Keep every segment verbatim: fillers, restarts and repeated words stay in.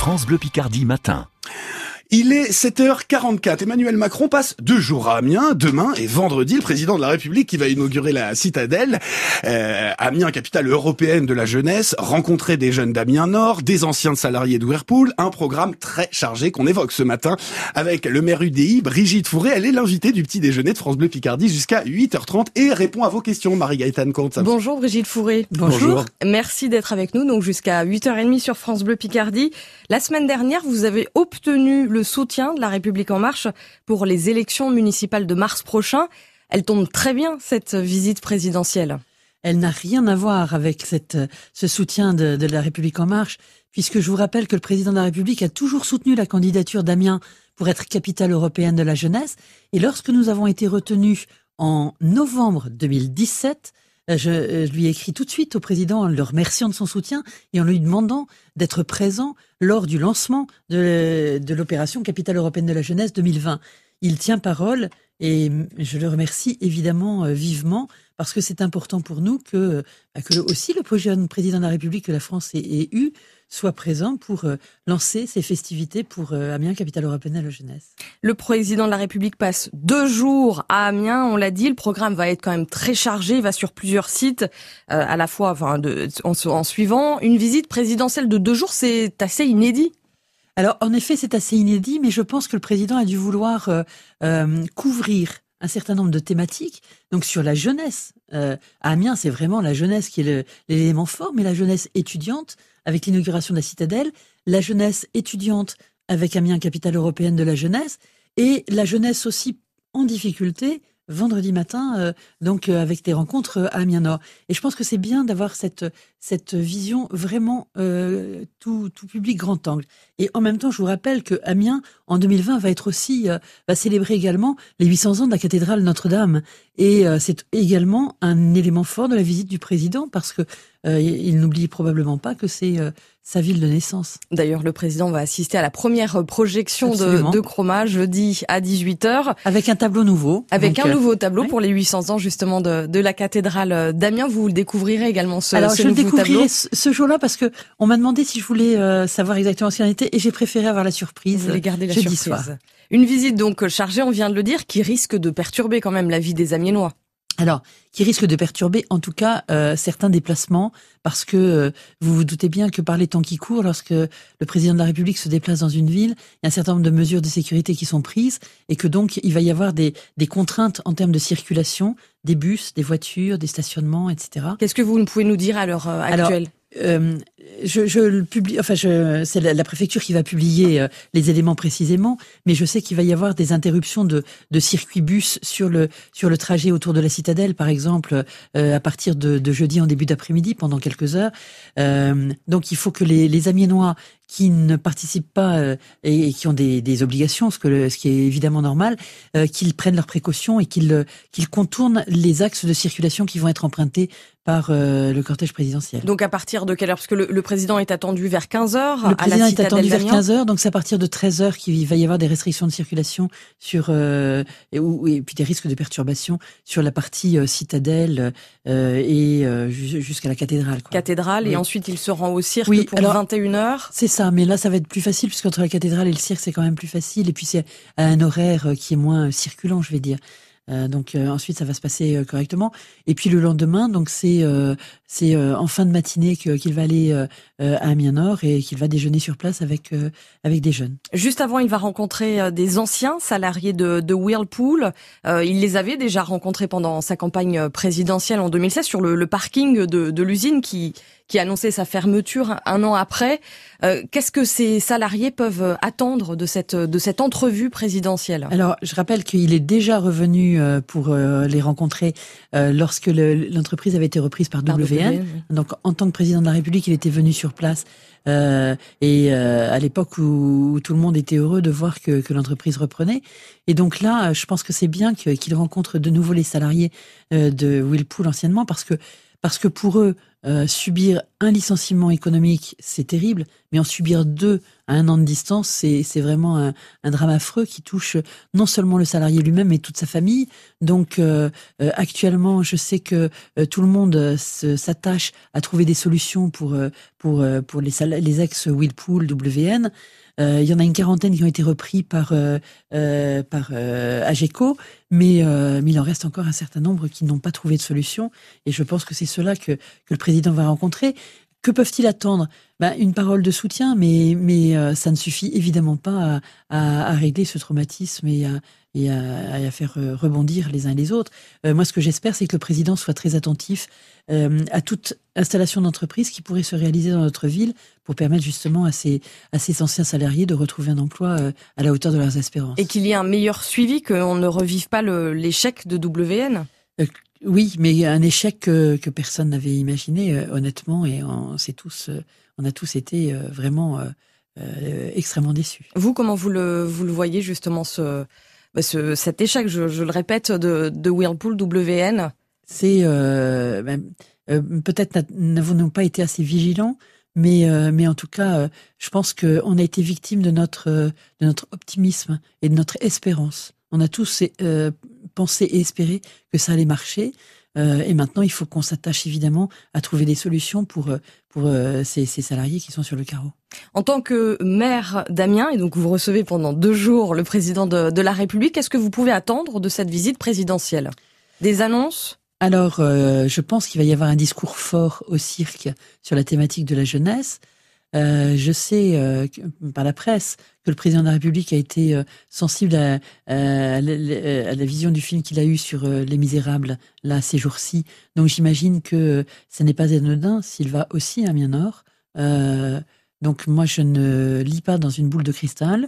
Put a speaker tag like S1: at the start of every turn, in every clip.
S1: France Bleu Picardie matin.
S2: Il est sept heures quarante-quatre. Emmanuel Macron passe deux jours à Amiens. Demain et vendredi, le président de la République qui va inaugurer la citadelle. Euh, Amiens, capitale européenne de la jeunesse, rencontrer des jeunes d'Amiens Nord, des anciens salariés de Whirlpool. Un programme très chargé qu'on évoque ce matin avec le maire U D I, Brigitte Fourré. Elle est l'invitée du petit déjeuner de France Bleu Picardie jusqu'à huit heures trente et répond à vos questions, Marie-Gaëtane Comte.
S3: Bonjour Brigitte Fourré.
S2: Bonjour. Bonjour.
S3: Merci d'être avec nous, donc jusqu'à huit heures trente sur France Bleu Picardie. La semaine dernière, vous avez obtenu le soutien de la République En Marche pour les élections municipales de mars prochain. Elle tombe très bien, cette visite présidentielle.
S4: Elle n'a rien à voir avec cette, ce soutien de, de la République En Marche, puisque je vous rappelle que le président de la République a toujours soutenu la candidature d'Amiens pour être capitale européenne de la jeunesse. Et lorsque nous avons été retenus en novembre deux mille dix-sept, Je, je lui ai écrit tout de suite au président en le remerciant de son soutien et en lui demandant d'être présent lors du lancement de, de l'opération Capitale européenne de la jeunesse deux mille vingt. Il tient parole et je le remercie évidemment vivement parce que c'est important pour nous que, que aussi le prochain président de la République que la France ait, ait eu soit présent pour lancer ces festivités pour Amiens, capitale européenne de la jeunesse.
S3: Le président de la République passe deux jours à Amiens, on l'a dit, le programme va être quand même très chargé, il va sur plusieurs sites, euh, à la fois enfin, de, en, en suivant. Une visite présidentielle de deux jours, c'est assez inédit.
S4: Alors, en effet, c'est assez inédit, mais je pense que le président a dû vouloir euh, euh, couvrir un certain nombre de thématiques. Donc, sur la jeunesse, euh, à Amiens, c'est vraiment la jeunesse qui est le, l'élément fort, mais la jeunesse étudiante, avec l'inauguration de la citadelle, la jeunesse étudiante avec Amiens, capitale européenne de la jeunesse, et la jeunesse aussi en difficulté, vendredi matin, euh, donc euh, avec des rencontres à Amiens Nord. Et je pense que c'est bien d'avoir cette cette vision vraiment euh, tout tout public grand angle. Et en même temps, je vous rappelle que Amiens en deux mille vingt va être aussi euh, va célébrer également les huit cents ans de la cathédrale Notre-Dame. Et euh, c'est également un élément fort de la visite du président parce que euh, il n'oublie probablement pas que c'est euh, sa ville de naissance.
S3: D'ailleurs, le président va assister à la première projection de, de Chroma jeudi à dix-huit heures.
S4: Avec un tableau nouveau.
S3: Avec
S4: donc,
S3: un nouveau tableau
S4: oui.
S3: pour les huit cents ans justement de, de la cathédrale d'Amiens. Vous le découvrirez également ce,
S4: Alors,
S3: ce
S4: je
S3: nouveau tableau.
S4: Alors, je le découvrirai ce, ce jour-là parce que on m'a demandé si je voulais euh, savoir exactement ce qu'il en était et j'ai préféré avoir la surprise.
S3: Vous voulez garder la
S4: jeudi
S3: surprise.
S4: Soir.
S3: Une visite donc chargée, on vient de le dire, qui risque de perturber quand même la vie des Amiénois.
S4: Alors, qui risque de perturber en tout cas euh, certains déplacements, parce que euh, vous vous doutez bien que par les temps qui courent, lorsque le président de la République se déplace dans une ville, il y a un certain nombre de mesures de sécurité qui sont prises, et que donc il va y avoir des, des contraintes en termes de circulation, des bus, des voitures, des stationnements, et cetera.
S3: Qu'est-ce que vous pouvez nous dire à l'heure euh, actuelle ?
S4: Alors, euh, je, je le publie, enfin, je, c'est la, la préfecture qui va publier euh, les éléments précisément, mais je sais qu'il va y avoir des interruptions de, de circuits bus sur le sur le trajet autour de la citadelle, par exemple, euh, à partir de, de jeudi en début d'après-midi pendant quelques heures. Euh, donc, il faut que les, les Amiénois qui ne participent pas euh, et, et qui ont des, des obligations, ce, que le, ce qui est évidemment normal, euh, qu'ils prennent leurs précautions et qu'ils qu'ils contournent les axes de circulation qui vont être empruntés par euh, le cortège présidentiel.
S3: Donc à partir de quelle heure ? Parce que le, le président est attendu vers quinze heures.
S4: Le président
S3: à la
S4: est attendu vers
S3: d'Amiens.
S4: quinze heures, donc c'est à partir de treize heures qu'il va y avoir des restrictions de circulation sur euh, et, ou, et puis des risques de perturbation sur la partie euh, citadelle euh, et euh, jusqu'à la cathédrale. Quoi.
S3: Cathédrale,
S4: oui.
S3: Et ensuite il se rend au cirque
S4: oui,
S3: pour
S4: alors,
S3: vingt et une heures.
S4: C'est ça, mais là ça va être plus facile puisqu'entre la cathédrale et le cirque c'est quand même plus facile et puis c'est à un horaire qui est moins circulant, je vais dire. Euh, donc euh, ensuite ça va se passer euh, correctement et puis le lendemain donc c'est euh, c'est euh, en fin de matinée que, qu'il va aller euh, à Amiens Nord et qu'il va déjeuner sur place avec euh, avec des jeunes.
S3: Juste avant, il va rencontrer euh, des anciens salariés de, de Whirlpool. Euh, il les avait déjà rencontrés pendant sa campagne présidentielle en deux mille seize sur le, le parking de, de l'usine qui qui annonçait sa fermeture un an après. Euh, qu'est-ce que ces salariés peuvent attendre de cette de cette entrevue présidentielle ?
S4: Alors, je rappelle qu'il est déjà revenu euh, pour euh, les rencontrer euh, lorsque le, l'entreprise avait été reprise par, par W N. W N oui. Donc, en tant que président de la République, il était venu sur place euh, et euh, à l'époque où, où tout le monde était heureux de voir que, que l'entreprise reprenait. Et donc là, je pense que c'est bien que, qu'il rencontre de nouveau les salariés euh, de Whirlpool anciennement parce que parce que pour eux, Euh, subir un licenciement économique, c'est terrible, mais en subir deux à un an de distance, c'est, c'est vraiment un, un drame affreux qui touche non seulement le salarié lui-même, mais toute sa famille. Donc, euh, euh, actuellement, je sais que euh, tout le monde euh, s'attache à trouver des solutions pour euh, pour euh, pour les, sal- les ex Whirlpool, W N. Euh, il y en a une quarantaine qui ont été repris par euh, euh, par euh, Ageco, mais, euh, mais il en reste encore un certain nombre qui n'ont pas trouvé de solution. Et je pense que c'est cela que, que le président va rencontrer. Que peuvent-ils attendre? Ben, une parole de soutien, mais, mais euh, ça ne suffit évidemment pas à, à, à régler ce traumatisme et à, et à, à faire rebondir les uns et les autres. Euh, moi, ce que j'espère, c'est que le président soit très attentif euh, à toute installation d'entreprise qui pourrait se réaliser dans notre ville pour permettre justement à ces, à ces anciens salariés de retrouver un emploi euh, à la hauteur de leurs espérances.
S3: Et qu'il y ait un meilleur suivi, qu'on ne revive pas le, l'échec de W N.
S4: Euh, oui, mais un échec que, que personne n'avait imaginé, euh, honnêtement, et on, c'est tous, euh, on a tous été euh, vraiment euh, euh, extrêmement déçus.
S3: Vous, comment vous le, vous le voyez justement ce, bah ce, cet échec, je, je le répète, de, de Whirlpool W N?
S4: C'est euh, ben, euh, peut-être n'avons-nous pas été assez vigilants, mais euh, mais en tout cas, euh, je pense que on a été victime de notre euh, de notre optimisme et de notre espérance. On a tous euh, pensé et espéré que ça allait marcher. Euh, et maintenant, il faut qu'on s'attache évidemment à trouver des solutions pour pour euh, ces, ces salariés qui sont sur le carreau.
S3: En tant que maire d'Amiens, et donc vous recevez pendant deux jours le président de, de la République, qu'est-ce que vous pouvez attendre de cette visite présidentielle? Des annonces?
S4: Alors, euh, je pense qu'il va y avoir un discours fort au cirque sur la thématique de la jeunesse. Euh, je sais euh, par la presse que le président de la République a été euh, sensible à, à, à, la, à la vision du film qu'il a eu sur euh, Les Misérables là ces jours-ci. Donc j'imagine que ce n'est pas anodin s'il va aussi à Amiens-Nord. Euh, donc moi je ne lis pas dans une boule de cristal.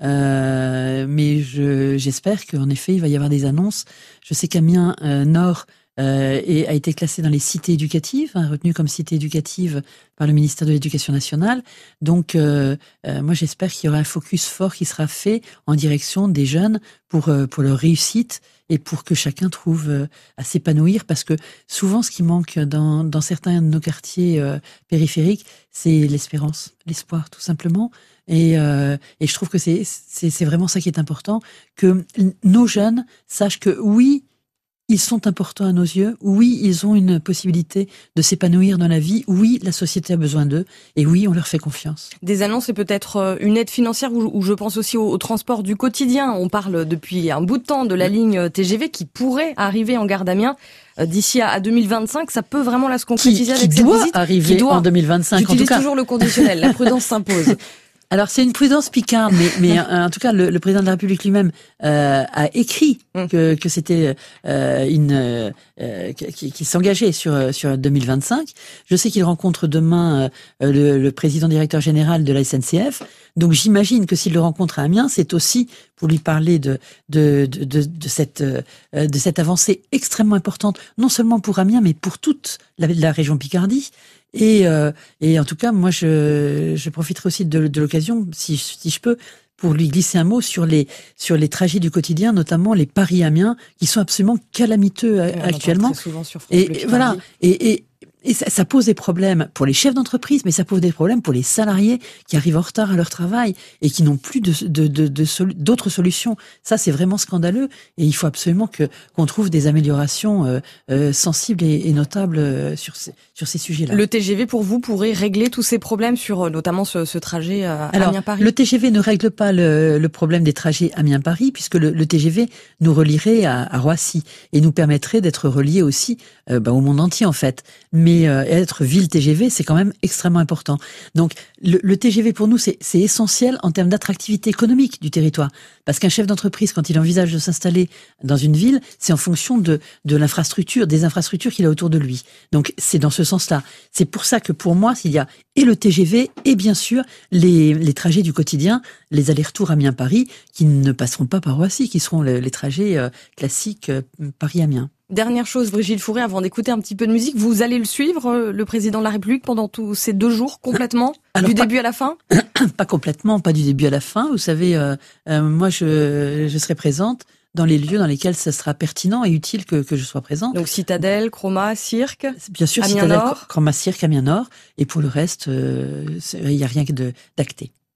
S4: Euh, mais je, j'espère qu'en effet il va y avoir des annonces. Je sais qu'Amiens euh, Nord Euh, et a été classé dans les cités éducatives, hein, retenu comme cité éducative par le ministère de l'Éducation nationale. Donc, euh, euh, moi, j'espère qu'il y aura un focus fort qui sera fait en direction des jeunes pour euh, pour leur réussite et pour que chacun trouve euh, à s'épanouir. Parce que souvent, ce qui manque dans dans certains de nos quartiers euh, périphériques, c'est l'espérance, l'espoir, tout simplement. Et, euh, et je trouve que c'est c'est c'est vraiment ça qui est important, que nos jeunes sachent que oui, ils sont importants à nos yeux. Oui, ils ont une possibilité de s'épanouir dans la vie. Oui, la société a besoin d'eux. Et oui, on leur fait confiance.
S3: Des annonces et peut-être une aide financière où je pense aussi au, au transport du quotidien. On parle depuis un bout de temps de la ligne T G V qui pourrait arriver en gare d'Amiens d'ici à deux mille vingt-cinq. Ça peut vraiment là se concrétiser
S4: qui,
S3: avec
S4: qui
S3: cette
S4: doit
S3: visite.
S4: Arriver qui doit en deux mille vingt-cinq.
S3: J'utilise
S4: en tout cas.
S3: toujours le conditionnel. La prudence s'impose.
S4: Alors c'est une prudence picarde, mais, mais en tout cas le, le président de la République lui-même euh, a écrit que, que c'était euh, une euh, qui, qui s'engageait sur sur deux mille vingt-cinq. Je sais qu'il rencontre demain euh, le, le président directeur général de la S N C F. Donc j'imagine que s'il le rencontre à Amiens, c'est aussi pour lui parler de de de de, de cette euh, de cette avancée extrêmement importante, non seulement pour Amiens, mais pour toute la, la région Picardie. Et, euh, et en tout cas, moi, je, je profiterai aussi de, de l'occasion, si, si je peux, pour lui glisser un mot sur les sur les trajets du quotidien, notamment les Paris-Amiens, qui sont absolument calamiteux
S3: oui,
S4: actuellement.
S3: Très souvent sur France
S4: et
S3: Bleu
S4: voilà. Et, et Et ça, ça pose des problèmes pour les chefs d'entreprise, mais ça pose des problèmes pour les salariés qui arrivent en retard à leur travail et qui n'ont plus de, de, de, de solu- d'autres solutions. Ça, c'est vraiment scandaleux et il faut absolument que qu'on trouve des améliorations euh, euh, sensibles et, et notables euh, sur ces, sur ces sujets-là.
S3: Le T G V, pour vous, pourrait régler tous ces problèmes sur notamment ce, ce trajet euh, Amiens-Paris?
S4: Le T G V ne règle pas le, le problème des trajets Amiens-Paris puisque le, le T G V nous relierait à, à Roissy et nous permettrait d'être reliés aussi euh, bah, au monde entier en fait. Mais Et euh, être ville T G V, c'est quand même extrêmement important. Donc, le, le T G V pour nous, c'est, c'est essentiel en termes d'attractivité économique du territoire. Parce qu'un chef d'entreprise, quand il envisage de s'installer dans une ville, c'est en fonction de, de l'infrastructure, des infrastructures qu'il a autour de lui. Donc, c'est dans ce sens-là. C'est pour ça que pour moi, s'il y a et le T G V et bien sûr les, les trajets du quotidien, les allers-retours Amiens-Paris, qui ne passeront pas par Roissy, qui seront les, les trajets euh, classiques euh, Paris-Amiens.
S3: Dernière chose, Brigitte Fourré, avant d'écouter un petit peu de musique, vous allez le suivre, le président de la République, pendant tous ces deux jours, complètement, Alors, du pas, début à la fin?
S4: Pas complètement, pas du début à la fin. Vous savez, euh, euh, moi, je, je serai présente dans les lieux dans lesquels ça sera pertinent et utile que, que je sois présente.
S3: Donc Citadelle, Chroma, Cirque,
S4: bien sûr, Citadelle, Chroma, Cirque, Amiens Nord. Et pour le reste, il euh, n'y a rien que de, d'acté.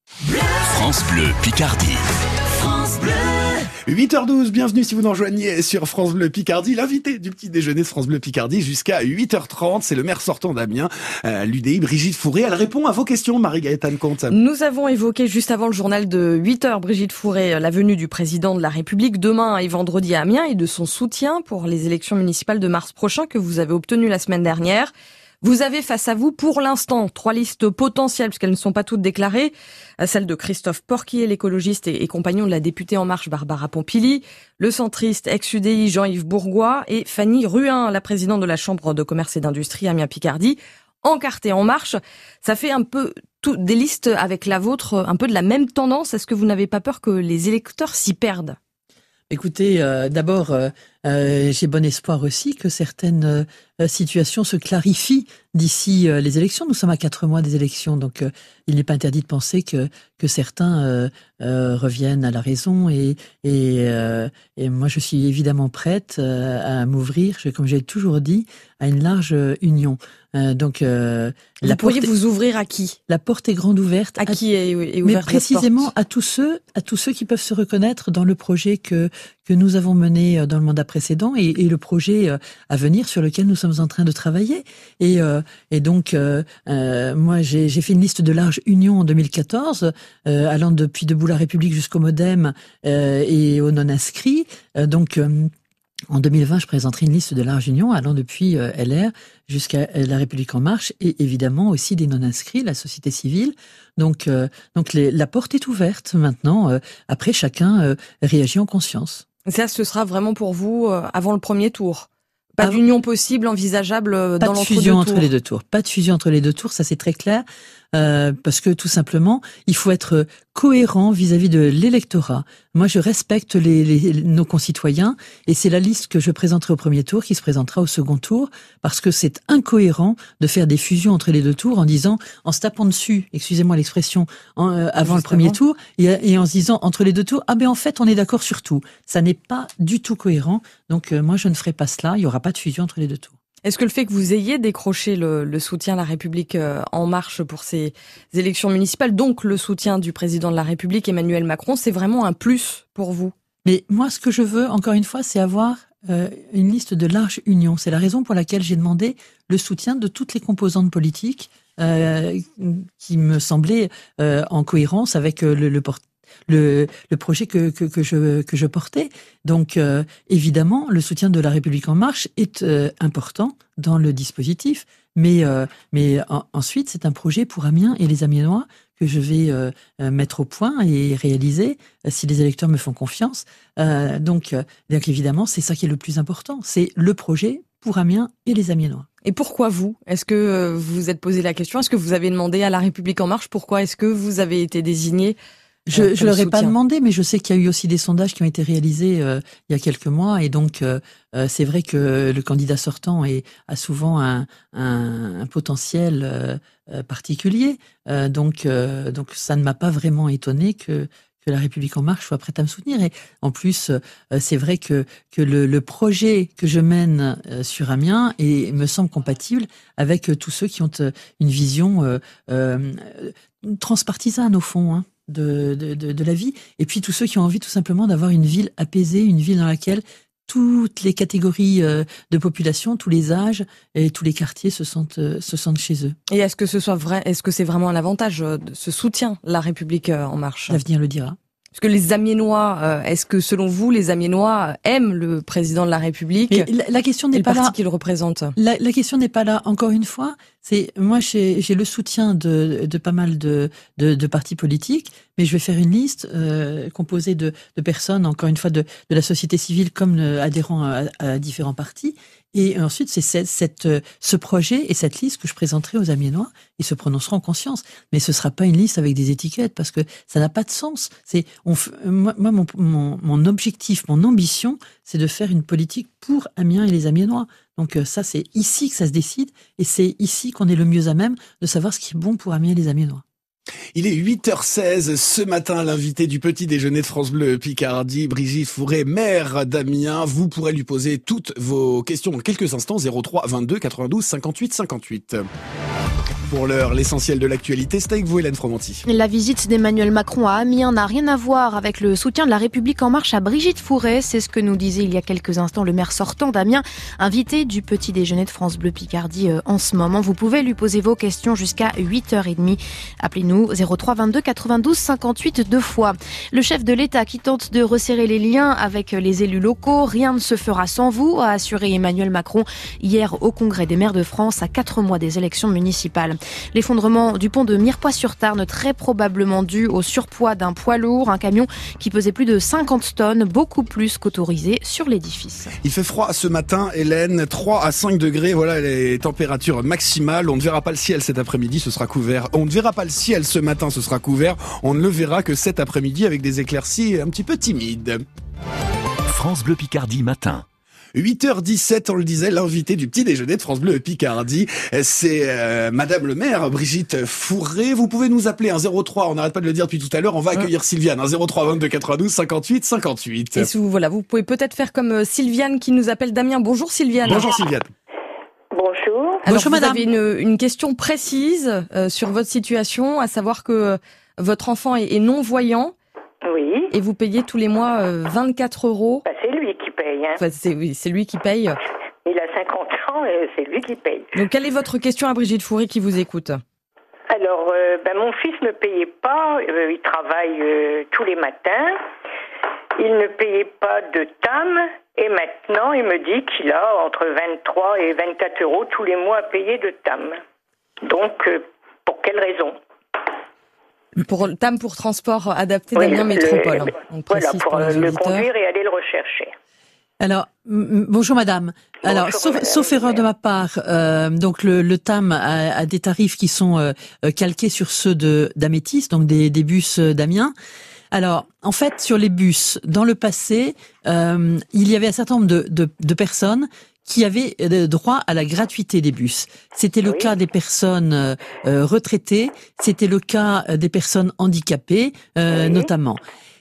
S1: France Bleu Picardie. France Bleu.
S2: huit heures douze, bienvenue si vous nous rejoignez sur France Bleu Picardie. L'invité du petit déjeuner de France Bleu Picardie jusqu'à huit heures trente, c'est le maire sortant d'Amiens, euh, l'U D I, Brigitte Fourré. Elle répond à vos questions, Marie-Gaëtane Comte.
S3: Nous avons évoqué juste avant le journal de huit heures, Brigitte Fourré, la venue du président de la République demain et vendredi à Amiens et de son soutien pour les élections municipales de mars prochain que vous avez obtenu la semaine dernière. Vous avez face à vous, pour l'instant, trois listes potentielles, puisqu'elles ne sont pas toutes déclarées. Celle de Christophe Porquier, l'écologiste et, et compagnon de la députée En Marche, Barbara Pompili, le centriste ex-U D I, Jean-Yves Bourgois, et Fanny Ruin, la présidente de la Chambre de commerce et d'industrie Amiens-Picardie, encartée En Marche. Ça fait un peu tout, des listes avec la vôtre, un peu de la même tendance. Est-ce que vous n'avez pas peur que les électeurs s'y perdent ?
S4: Écoutez, euh, d'abord, euh, euh, j'ai bon espoir aussi que certaines euh, situations se clarifient d'ici euh, les élections. Nous sommes à quatre mois des élections, donc euh, il n'est pas interdit de penser que que certains euh, euh, reviennent à la raison. Et et, euh, et moi, je suis évidemment prête euh, à m'ouvrir, je, comme j'ai toujours dit, à une large union. Euh, donc, euh,
S3: vous
S4: la
S3: pourriez
S4: porte,
S3: vous ouvrir à qui ?
S4: La porte est grande ouverte.
S3: À, à qui est, est ouverte
S4: mais précisément à tous ceux, à tous ceux qui peuvent se reconnaître dans le projet que que nous avons mené dans le mandat précédent et, et le projet à venir sur lequel nous sommes en train de travailler. Et, euh, et donc, euh, euh, moi, j'ai, j'ai fait une liste de large union en deux mille quatorze, euh, allant depuis Debout la République jusqu'au Modem euh, et aux non-inscrits. Euh, donc, euh, en deux mille vingt, je présenterai une liste de large union allant depuis euh, L R jusqu'à La République En Marche et évidemment aussi des non-inscrits, la société civile. Donc, euh, donc les, la porte est ouverte maintenant. Euh, après, chacun euh, réagit en conscience.
S3: Ça, ce sera vraiment pour vous euh, avant le premier tour. Pas avant, d'union possible, envisageable euh, dans l'entre-deux tours.
S4: Pas de fusion entre les deux tours. Pas de fusion entre les deux tours, ça c'est très clair. Euh, parce que tout simplement, il faut être cohérent vis-à-vis de l'électorat. Moi, je respecte les, les, nos concitoyens et c'est la liste que je présenterai au premier tour qui se présentera au second tour parce que c'est incohérent de faire des fusions entre les deux tours en disant, en se tapant dessus, excusez-moi l'expression, en, euh, avant Juste le premier avant. tour et, et en se disant entre les deux tours, ah ben en fait, on est d'accord sur tout. Ça n'est pas du tout cohérent. Donc euh, moi, je ne ferai pas cela. Il n'y aura pas de fusion entre les deux tours.
S3: Est-ce que le fait que vous ayez décroché le, le soutien de la République En Marche pour ces élections municipales, donc le soutien du président de la République Emmanuel Macron, c'est vraiment un plus pour vous ?
S4: Mais moi, ce que je veux, encore une fois, c'est avoir euh, une liste de large union. C'est la raison pour laquelle j'ai demandé le soutien de toutes les composantes politiques euh, qui me semblaient euh, en cohérence avec euh, le, le porte Le, le projet que, que, que, je, que je portais. Donc, euh, évidemment, le soutien de La République En Marche est euh, important dans le dispositif, mais, euh, mais en, ensuite, c'est un projet pour Amiens et les Amiénois que je vais euh, mettre au point et réaliser euh, si les électeurs me font confiance. Euh, donc, euh, donc, évidemment, c'est ça qui est le plus important. C'est le projet pour Amiens et les Amiénois.
S3: Et pourquoi vous ? Est-ce que vous vous êtes posé la question ? Est-ce que vous avez demandé à La République En Marche pourquoi est-ce que vous avez été désigné ?
S4: Je ne leur ai pas demandé, mais je sais qu'il y a eu aussi des sondages qui ont été réalisés euh, il y a quelques mois. Et donc, euh, c'est vrai que le candidat sortant est, a souvent un, un, un potentiel euh, particulier. Euh, donc, euh, donc, ça ne m'a pas vraiment étonné que, que La République En Marche soit prête à me soutenir. Et en plus, euh, c'est vrai que, que le, le projet que je mène euh, sur Amiens et me semble compatible avec euh, tous ceux qui ont euh, une vision euh, euh, transpartisane, au fond, hein. De, de, de, de la vie, et puis tous ceux qui ont envie tout simplement d'avoir une ville apaisée, une ville dans laquelle toutes les catégories de population, tous les âges et tous les quartiers se sentent, se sentent chez eux.
S3: Et est-ce que ce soit vrai, est-ce que c'est vraiment un avantage de ce soutien, La République En Marche ?
S4: L'avenir le dira.
S3: Parce que les Amiénois, est-ce que selon vous, les Amiénois aiment le président de la République ?
S4: Mais la, la question n'est pas là.
S3: Le parti qu'il représente.
S4: La, la question n'est pas là. Encore une fois, c'est moi j'ai, j'ai le soutien de, de pas mal de, de, de partis politiques, mais je vais faire une liste euh, composée de, de personnes, encore une fois, de, de la société civile comme euh, adhérents à, à différents partis. Et ensuite, c'est cette, cette, ce projet et cette liste que je présenterai aux Amiénois. Ils se prononceront en conscience. Mais ce sera pas une liste avec des étiquettes parce que ça n'a pas de sens. C'est, on, moi, mon, mon, mon objectif, mon ambition, c'est de faire une politique pour Amiens et les Amiénois. Donc ça, c'est ici que ça se décide et c'est ici qu'on est le mieux à même de savoir ce qui est bon pour Amiens et les Amiénois.
S2: Il est huit heures seize ce matin, l'invité du petit déjeuner de France Bleu Picardie, Brigitte Fourré, maire d'Amiens. Vous pourrez lui poser toutes vos questions dans quelques instants, zéro trois vingt-deux quatre-vingt-douze cinquante-huit cinquante-huit. Pour l'heure, l'essentiel de l'actualité, c'est avec vous, Hélène Fromanti.
S5: La visite d'Emmanuel Macron à Amiens n'a rien à voir avec le soutien de la République En Marche à Brigitte Fourré. C'est ce que nous disait il y a quelques instants le maire sortant d'Amiens, invité du petit déjeuner de France Bleu Picardie en ce moment. Vous pouvez lui poser vos questions jusqu'à huit heures trente. Appelez-nous zéro trois vingt-deux quatre-vingt-douze cinquante-huit deux fois. Le chef de l'État qui tente de resserrer les liens avec les élus locaux. Rien ne se fera sans vous, a assuré Emmanuel Macron hier au Congrès des maires de France à quatre mois des élections municipales. L'effondrement du pont de Mirepoix-sur-Tarn, très probablement dû au surpoids d'un poids lourd, un camion qui pesait plus de cinquante tonnes, beaucoup plus qu'autorisé sur l'édifice.
S2: Il fait froid ce matin, Hélène, trois à cinq degrés, voilà les températures maximales. On ne verra pas le ciel cet après-midi, ce sera couvert. On ne verra pas le ciel ce matin, ce sera couvert. On ne le verra que cet après-midi avec des éclaircies un petit peu timides.
S1: France Bleu Picardie matin.
S2: huit heures dix-sept, on le disait, l'invité du petit déjeuner de France Bleu Picardie, c'est euh, Madame le maire, Brigitte Fourré. Vous pouvez nous appeler un zéro trois, on n'arrête pas de le dire depuis tout à l'heure, on va accueillir Sylviane, un zéro trois vingt-deux quatre-vingt-douze cinquante-huit cinquante-huit.
S3: Et sous, voilà, vous pouvez peut-être faire comme Sylviane qui nous appelle Damien. Bonjour Sylviane.
S2: Bonjour Sylviane.
S6: Bonjour.
S3: Alors,
S4: Bonjour
S3: vous
S4: madame.
S3: avez une, une question précise euh, sur votre situation, à savoir que euh, votre enfant est, est non-voyant.
S6: Oui.
S3: Et vous payez tous les mois euh, vingt-quatre euros.
S6: Bah, c'est lui qui paye. Hein.
S3: Enfin, c'est, oui, c'est lui qui paye.
S6: Il a cinquante ans et c'est lui qui paye.
S3: Donc, quelle est votre question à Brigitte Fourré qui vous écoute?
S6: Alors, euh, ben, mon fils ne payait pas. Euh, il travaille euh, tous les matins. Il ne payait pas de T A M. Et maintenant, il me dit qu'il a entre vingt-trois et vingt-quatre euros tous les mois à payer de T A M. Donc, euh, pour quelle raison?
S3: Pour T A M pour transport adapté
S6: Oui,
S3: d'Amiens
S6: le-
S3: Métropole.
S6: le-
S3: On
S6: Voilà,
S3: précise
S6: pour
S3: pour les
S6: le
S3: auditeurs.
S6: conduire et aller le rechercher.
S4: Alors, m- bonjour madame. Alors,
S6: Bonjour,
S4: sauf,
S6: madame.
S4: sauf erreur de ma part, euh, donc le, le T A M a, a des tarifs qui sont euh, euh, calqués sur ceux de d'Amétis, donc des, des bus euh, d'Amiens. Alors, en fait, sur les bus, dans le passé, euh, il y avait un certain nombre de, de, de personnes qui avaient euh, droit à la gratuité des bus. C'était le
S6: Oui.
S4: cas des personnes euh, euh, retraitées, c'était le cas euh, des personnes handicapées, euh,
S6: Oui.
S4: notamment.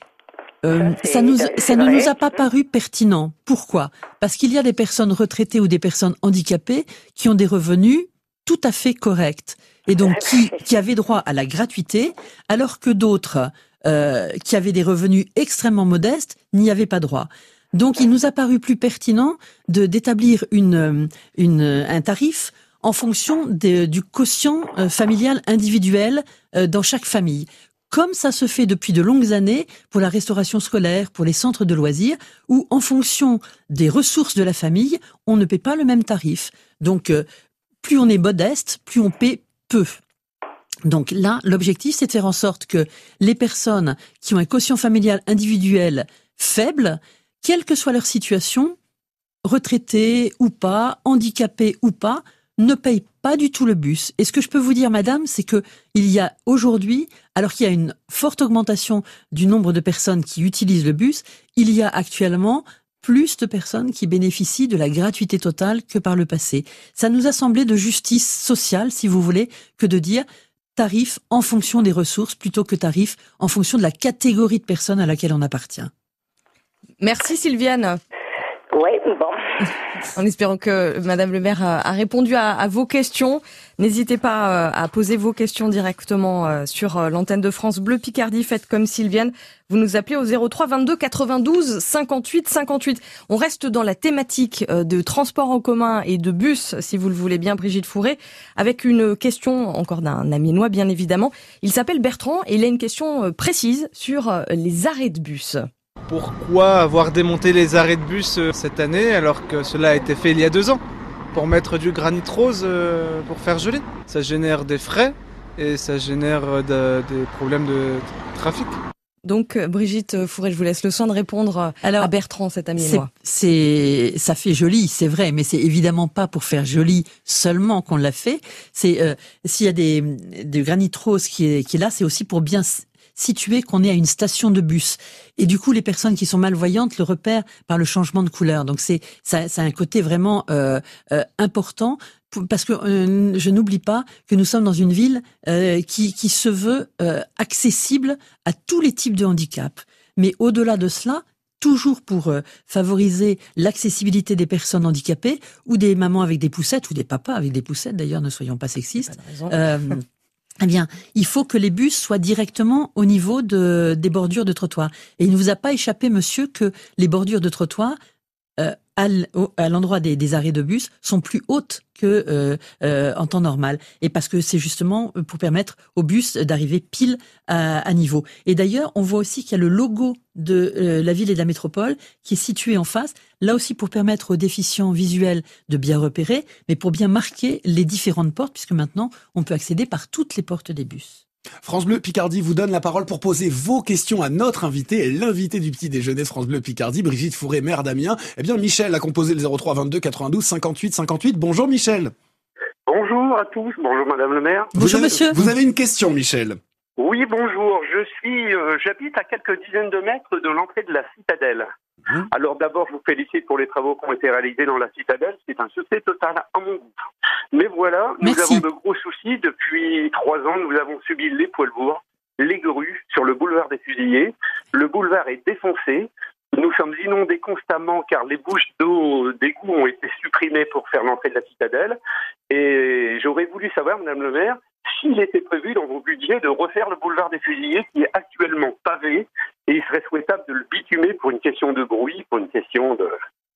S4: Euh,
S6: Ça, c'est-
S4: ça nous,
S6: ça,
S4: ça
S6: c'est
S4: ne
S6: vrai.
S4: nous a pas paru pertinent. Pourquoi? Parce qu'il y a des personnes retraitées ou des personnes handicapées qui ont des revenus tout à fait corrects et donc qui, qui avaient droit à la gratuité, alors que d'autres euh, qui avaient des revenus extrêmement modestes n'y avaient pas droit. Donc, il nous a paru plus pertinent de d'établir une, une un tarif en fonction de, du quotient euh, familial individuel euh, dans chaque famille. Comme ça se fait depuis de longues années pour la restauration scolaire, pour les centres de loisirs, où en fonction des ressources de la famille, on ne paie pas le même tarif. Donc, euh, plus on est modeste, plus on paie peu. Donc là, l'objectif, c'est de faire en sorte que les personnes qui ont un quotient familial individuel faible, quelle que soit leur situation, retraités ou pas, handicapés ou pas, ne payent pas du tout le bus. Et ce que je peux vous dire, madame, c'est que il y a aujourd'hui, alors qu'il y a une forte augmentation du nombre de personnes qui utilisent le bus, il y a actuellement plus de personnes qui bénéficient de la gratuité totale que par le passé. Ça nous a semblé de justice sociale, si vous voulez, que de dire tarif en fonction des ressources plutôt que tarif en fonction de la catégorie de personnes à laquelle on appartient.
S3: Merci Sylviane.
S6: Oui, bon.
S3: En espérant que Madame le maire a, a répondu à, à vos questions. N'hésitez pas à poser vos questions directement sur l'antenne de France Bleu Picardie. Faites comme Sylviane. Vous nous appelez au zéro trois vingt-deux quatre-vingt-douze cinquante-huit cinquante-huit. On reste dans la thématique de transport en commun et de bus, si vous le voulez bien, Brigitte Fourré, avec une question encore d'un Amiénois, bien évidemment. Il s'appelle Bertrand et il a une question précise sur les arrêts de bus.
S7: Pourquoi avoir démonté les arrêts de bus cette année alors que cela a été fait il y a deux ans? Pour mettre du granit rose pour faire geler. Ça génère des frais et ça génère de, des problèmes de trafic.
S3: Donc Brigitte Fourré, je vous laisse le soin de répondre Alors, à Bertrand, cet Amiénois.
S4: C'est, c'est, ça fait joli, c'est vrai, mais c'est évidemment pas pour faire joli seulement qu'on l'a fait. C'est euh, s'il y a des, des granit rose qui est, qui est là, c'est aussi pour bien situé qu'on est à une station de bus. Et du coup, les personnes qui sont malvoyantes le repèrent par le changement de couleur. Donc, c'est ça, ça a un côté vraiment euh, euh, important parce que euh, je n'oublie pas que nous sommes dans une ville euh, qui, qui se veut euh, accessible à tous les types de handicap. Mais au-delà de cela, toujours pour euh, favoriser l'accessibilité des personnes handicapées ou des mamans avec des poussettes ou des papas avec des poussettes, d'ailleurs, ne soyons pas sexistes. Euh, eh bien, il faut que les bus soient directement au niveau de, des bordures de trottoir. Et il ne vous a pas échappé, monsieur, que les bordures de trottoir, euh, à l'endroit des, des arrêts de bus, sont plus hautes que euh, euh, en temps normal. Et parce que c'est justement pour permettre aux bus d'arriver pile à, à niveau. Et d'ailleurs, on voit aussi qu'il y a le logo de euh, la ville et de la métropole qui est situé en face, là aussi pour permettre aux déficients visuels de bien repérer, mais pour bien marquer les différentes portes, puisque maintenant, on peut accéder par toutes les portes des bus.
S2: France Bleu Picardie vous donne la parole pour poser vos questions à notre invité, l'invité du petit déjeuner de France Bleu Picardie, Brigitte Fourré, maire d'Amiens. Eh bien, Michel a composé le zéro trois vingt-deux quatre-vingt-douze cinquante-huit cinquante-huit. Bonjour Michel.
S8: Bonjour à tous, bonjour Madame le maire.
S4: Bonjour
S2: vous avez,
S4: monsieur.
S2: Vous avez une question Michel?
S8: Oui, bonjour. Je suis, euh, j'habite à quelques dizaines de mètres de l'entrée de la citadelle. Mmh. Alors d'abord, je vous félicite pour les travaux qui ont été réalisés dans la citadelle. C'est un succès total à mon goût. Mais voilà, nous
S4: Merci.
S8: avons de gros soucis. Depuis trois ans, nous avons subi les poids-lourds, les grues sur le boulevard des Fusillés. Le boulevard est défoncé. Nous sommes inondés constamment car les bouches d'eau d'égout ont été supprimées pour faire l'entrée de la citadelle. Et j'aurais voulu savoir, Madame le maire, s'il était prévu dans vos budgets de refaire le boulevard des Fusillés qui est actuellement pavé et il serait souhaitable de le bitumer pour une question de bruit, pour une question de...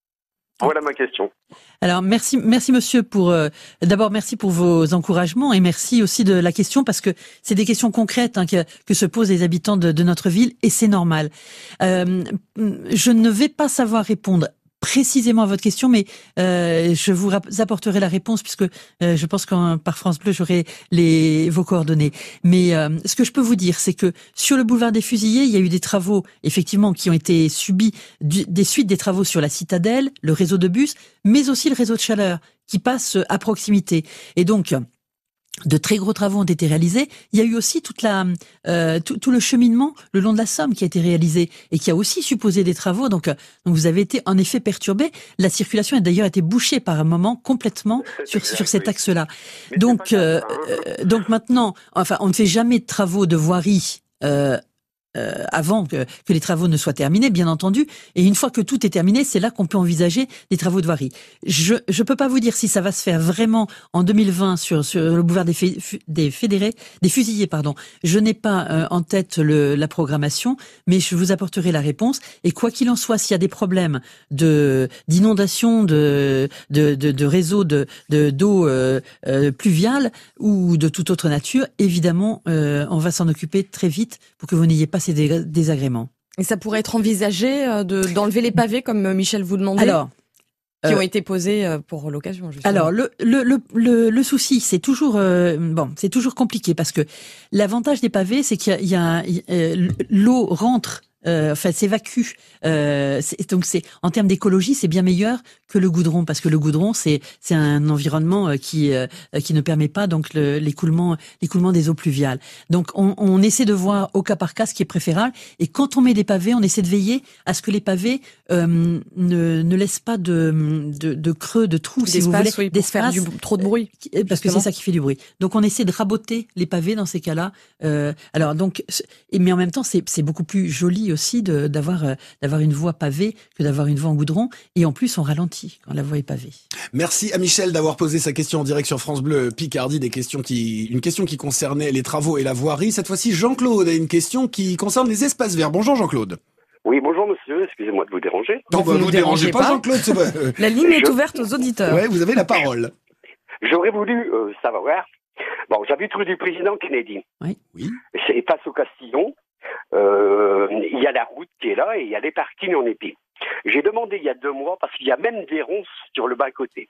S8: Voilà ma question.
S4: Alors merci, merci monsieur pour euh, d'abord merci pour vos encouragements et merci aussi de la question parce que c'est des questions concrètes hein, que, que se posent les habitants de, de notre ville et c'est normal. Euh, je ne vais pas savoir répondre précisément à votre question, mais euh, je vous apporterai la réponse puisque euh, je pense que par France Bleu j'aurai les vos coordonnées. Mais euh, ce que je peux vous dire, c'est que sur le boulevard des Fusillés, il y a eu des travaux effectivement qui ont été subis, du, des suites des travaux sur la citadelle, le réseau de bus, mais aussi le réseau de chaleur qui passe à proximité. Et donc de très gros travaux ont été réalisés. Il y a eu aussi toute la, euh, tout, tout le cheminement le long de la Somme qui a été réalisé et qui a aussi supposé des travaux. Donc, euh, donc vous avez été en effet perturbé. La circulation a d'ailleurs été bouchée par un moment complètement sur, exact, sur cet oui. axe-là. Mais donc, euh, euh, donc maintenant, enfin, on ne fait jamais de travaux de voirie. Euh, Euh, avant que, que les travaux ne soient terminés, bien entendu. Et une fois que tout est terminé, c'est là qu'on peut envisager des travaux de voirie. Je je peux pas vous dire si ça va se faire vraiment en deux mille vingt sur sur le boulevard des, fé, des fédérés, des fusillés, pardon. Je n'ai pas euh, en tête le, la programmation, mais je vous apporterai la réponse. Et quoi qu'il en soit, s'il y a des problèmes de d'inondation, de de de, de réseaux de de d'eau euh, euh, pluviale ou de toute autre nature, évidemment, euh, on va s'en occuper très vite pour que vous n'ayez pas ces désagréments.
S3: Et ça pourrait être envisagé de d'enlever les pavés comme Michel vous demandait,
S4: alors,
S3: qui
S4: euh,
S3: ont été posés pour l'occasion. Justement.
S4: Alors le le le le, le souci, c'est toujours euh, bon, c'est toujours compliqué parce que l'avantage des pavés, c'est qu'il y a, il y a euh, l'eau rentre. Euh, enfin, s'évacue. Euh, c'est, donc, c'est en termes d'écologie, c'est bien meilleur que le goudron parce que le goudron, c'est c'est un environnement qui euh, qui ne permet pas donc le, l'écoulement l'écoulement des eaux pluviales. Donc, on, on essaie de voir au cas par cas ce qui est préférable. Et quand on met des pavés, on essaie de veiller à ce que les pavés euh, ne ne laissent pas de de, de creux, de trous, si vous voulez,
S3: oui, pour faire du, trop de bruit,
S4: euh, parce que c'est ça qui fait du bruit. Donc, on essaie de raboter les pavés dans ces cas-là. Euh, alors, donc, mais en même temps, c'est c'est beaucoup plus joli aussi de, d'avoir euh, d'avoir une voie pavée que d'avoir une voie en goudron et en plus on ralentit quand la voie est pavée.
S2: Merci à Michel d'avoir posé sa question en direct sur France Bleu Picardie, des questions qui une question qui concernait les travaux et la voirie. Cette fois-ci, Jean-Claude a une question qui concerne les espaces verts. Bonjour Jean-Claude.
S8: Oui, bonjour monsieur, excusez-moi de vous déranger.
S2: Non, vous ne vous dérangez pas, pas Jean-Claude. C'est pas, euh...
S3: La ligne est Je... ouverte aux auditeurs.
S2: Ouais, vous avez la parole.
S8: J'aurais voulu euh, savoir. Bon, j'habite rue du Président Kennedy.
S4: Oui.
S2: Oui.
S8: C'est face au Castillon. Euh, il y a la route qui est là et il y a les parkings en épi. J'ai demandé il y a deux mois parce qu'il y a même des ronces sur le bas-côté.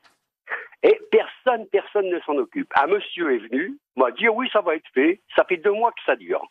S8: Et personne, personne ne s'en occupe. Un monsieur est venu, m'a dit oui, ça va être fait. Ça fait deux mois que ça dure.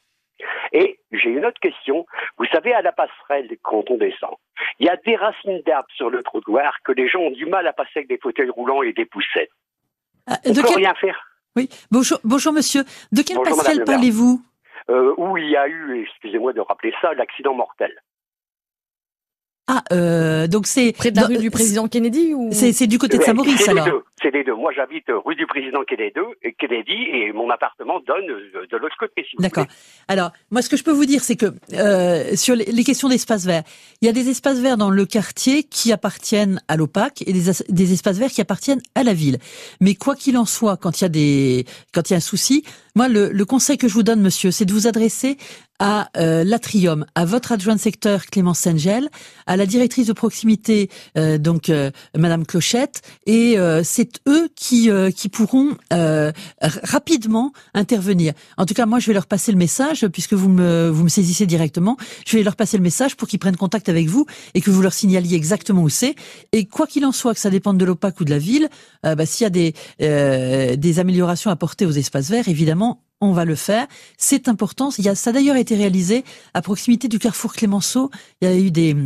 S8: Et j'ai une autre question. Vous savez, à la passerelle, quand on descend, il y a des racines d'arbres sur le trottoir que les gens ont du mal à passer avec des fauteuils roulants et des poussettes. Ah, on ne peut quel... rien faire.
S4: Oui. Bonjour, bonjour monsieur. De quelle
S8: bonjour,
S4: passerelle parlez-vous?
S8: Euh, où il y a eu, excusez-moi de rappeler ça, l'accident mortel.
S4: Ah, euh, donc c'est...
S3: Près de la
S4: dans,
S3: rue du président Kennedy ou...
S4: C'est, c'est du côté de Saint-Maurice,
S8: c'est
S4: alors.
S8: les deux. C'est les deux. Moi, j'habite rue du président Kennedy et mon appartement donne de l'autre côté. Si
S4: D'accord. Alors, moi, ce que je peux vous dire, c'est que euh, sur les, les questions d'espaces verts, il y a des espaces verts dans le quartier qui appartiennent à l'Opac et des, des espaces verts qui appartiennent à la ville. Mais quoi qu'il en soit, quand il y a des, quand il y a un souci, moi, le, le conseil que je vous donne, monsieur, c'est de vous adresser à euh, l'Atrium, à votre adjointe secteur Clémence Sengel, à la directrice de proximité, euh, donc euh, Madame Clochette, et euh, c'est eux qui euh, qui pourront euh, rapidement intervenir. En tout cas, moi, je vais leur passer le message, puisque vous me vous me saisissez directement. Je vais leur passer le message pour qu'ils prennent contact avec vous et que vous leur signaliez exactement où c'est. Et quoi qu'il en soit, que ça dépende de l'Opac ou de la ville, euh, bah, s'il y a des euh, des améliorations apportées aux espaces verts, évidemment, on va le faire. C'est important. Il y a, ça a d'ailleurs été réalisé à proximité du carrefour Clémenceau. Il y a eu des,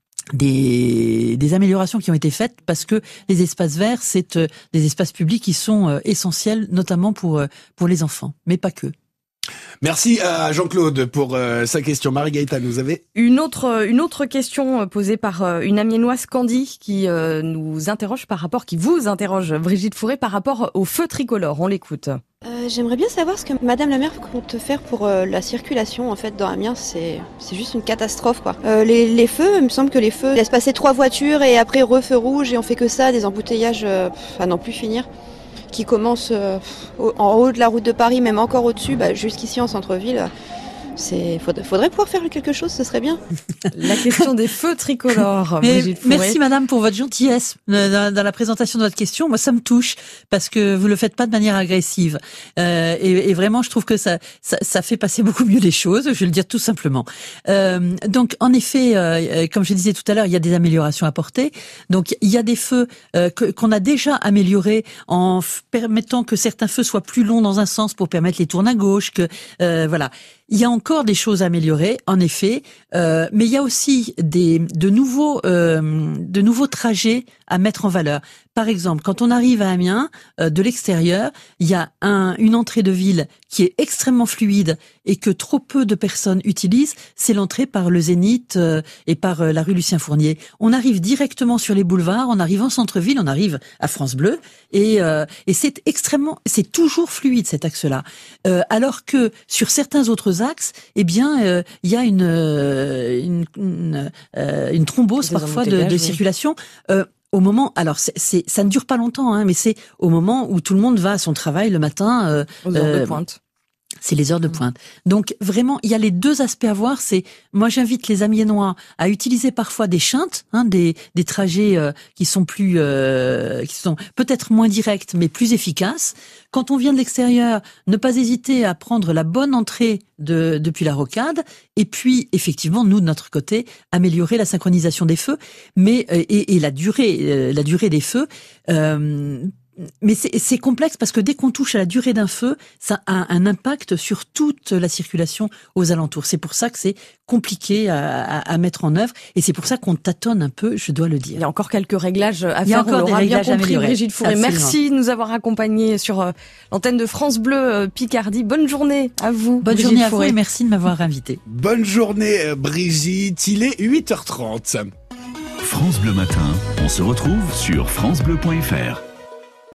S4: des, des améliorations qui ont été faites parce que les espaces verts, c'est euh, des espaces publics qui sont euh, essentiels, notamment pour, euh, pour les enfants, mais pas que.
S2: Merci à Jean-Claude pour euh, sa question. Marie-Gaëtane, vous avez
S3: une autre une autre question posée par euh, une Amiénoise, Candy, qui euh, nous interroge par rapport, qui vous interroge, Brigitte Fourré, par rapport au feu tricolore. On l'écoute.
S9: Euh, j'aimerais bien savoir ce que Madame la maire compte faire pour euh, la circulation en fait dans Amiens. C'est c'est juste une catastrophe quoi. Euh, les, les feux, il me semble que les feux laissent passer trois voitures et après refeu rouge et on fait que ça, des embouteillages euh, à n'en plus finir, qui commencent euh, en haut de la route de Paris, même encore au-dessus, bah, jusqu'ici en centre-ville. C'est faudrait, faudrait pouvoir faire quelque chose, ce serait bien.
S3: La question des feux tricolores.
S4: Mais, merci madame pour votre gentillesse dans, dans la présentation de votre question. Moi, ça me touche parce que vous le faites pas de manière agressive. Euh, et, et vraiment, je trouve que ça, ça, ça fait passer beaucoup mieux les choses. Je vais le dire tout simplement. Euh, donc, en effet, euh, comme je disais tout à l'heure, il y a des améliorations apportées. Donc, il y a des feux euh, que, qu'on a déjà améliorés en f- permettant que certains feux soient plus longs dans un sens pour permettre les tournes à gauche. Que euh, voilà. Il y a encore des choses à améliorer, en effet, euh, mais il y a aussi des de nouveaux euh, de nouveaux trajets à mettre en valeur. Par exemple, quand on arrive à Amiens, euh, de l'extérieur, il y a un, une entrée de ville qui est extrêmement fluide et que trop peu de personnes utilisent, c'est l'entrée par le Zénith euh, et par euh, la rue Lucien Fournier. On arrive directement sur les boulevards, on arrive en centre-ville, on arrive à France Bleu et, euh, et c'est extrêmement, c'est toujours fluide cet axe-là. Euh, alors que sur certains autres axes, eh bien, euh, il y a une une, une, euh, une thrombose
S3: Des
S4: parfois de, de
S3: oui.
S4: circulation. Euh, Au moment, alors c'est, c'est, ça ne dure pas longtemps, hein, mais c'est au moment où tout le monde va à son travail le matin. Euh,
S3: Aux heures
S4: euh,
S3: de pointe.
S4: C'est les heures de pointe. Donc vraiment, il y a les deux aspects à voir. C'est, moi, j'invite les Amiénois à utiliser parfois des shunts, hein, des des trajets euh, qui sont plus, euh, qui sont peut-être moins directs, mais plus efficaces. Quand on vient de l'extérieur, ne pas hésiter à prendre la bonne entrée de depuis la rocade. Et puis, effectivement, nous de notre côté, améliorer la synchronisation des feux, mais euh, et, et la durée, euh, la durée des feux. Euh, Mais c'est, c'est complexe parce que dès qu'on touche à la durée d'un feu, ça a un impact sur toute la circulation aux alentours. C'est pour ça que c'est compliqué à, à, à mettre en œuvre et c'est pour ça qu'on tâtonne un peu, je dois le dire.
S3: Il y a encore quelques réglages à
S4: Il y a
S3: faire.
S4: encore
S3: on
S4: des
S3: l'aura bien
S4: réglages à
S3: compris,
S4: améliorer.
S3: Brigitte Fourré.
S4: Absolument.
S3: Merci de nous avoir accompagnés sur euh, l'antenne de France Bleu euh, Picardie. Bonne journée à vous.
S4: Bonne
S3: Brigitte
S4: journée à
S3: Fourré.
S4: vous et merci de m'avoir invité.
S2: Bonne journée, euh, Brigitte. Il est huit heures trente.
S1: France Bleu Matin, on se retrouve sur francebleu point fr.